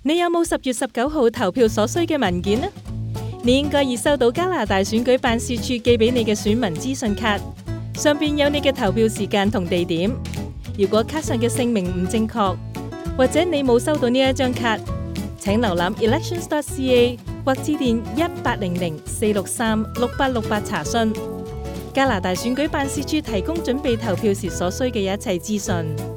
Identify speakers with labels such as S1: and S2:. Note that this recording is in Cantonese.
S1: 你有冇10月19號投票所需嘅文件呢？你應該已收到加拿大選舉辦事處寄俾你嘅選民資訊卡，上邊有你嘅投票時間同地點。如果卡上嘅姓名唔正確，或者你冇收到呢一張卡，請瀏覽 elections.ca 或致電1800-463-6868查詢。加拿大選舉辦事處提供準備投票時所需嘅一切資訊。